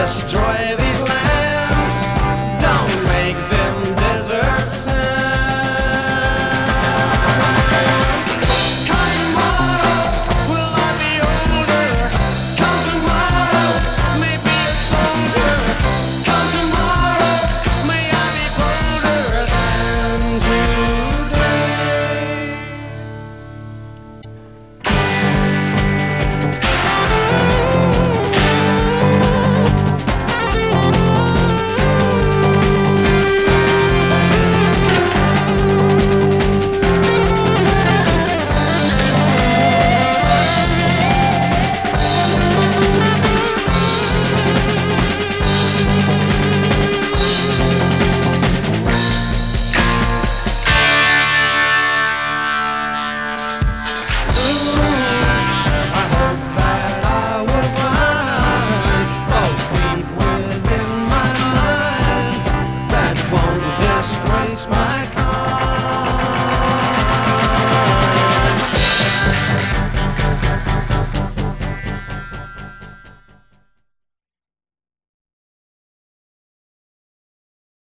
destroy these lands. Don't make them desert sands. Come tomorrow, will I be older? Come tomorrow, may be a soldier. Come tomorrow, may I be bolder than today. My